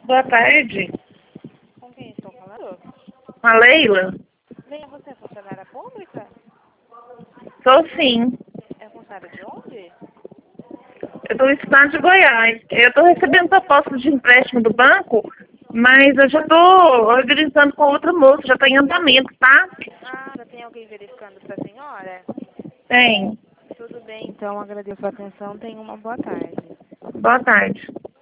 Boa tarde. Com quem estou falando? A Leila? Venha, você é funcionária pública? Sou sim. É funcionária de onde? Eu estou no estado de Goiás. Eu estou recebendo proposta de empréstimo do banco, mas eu já estou organizando com outra moça, já está em andamento, tá? Ah, já tem alguém verificando para a senhora? Tem. Tudo bem, então agradeço a atenção. Tenha uma boa tarde. Boa tarde.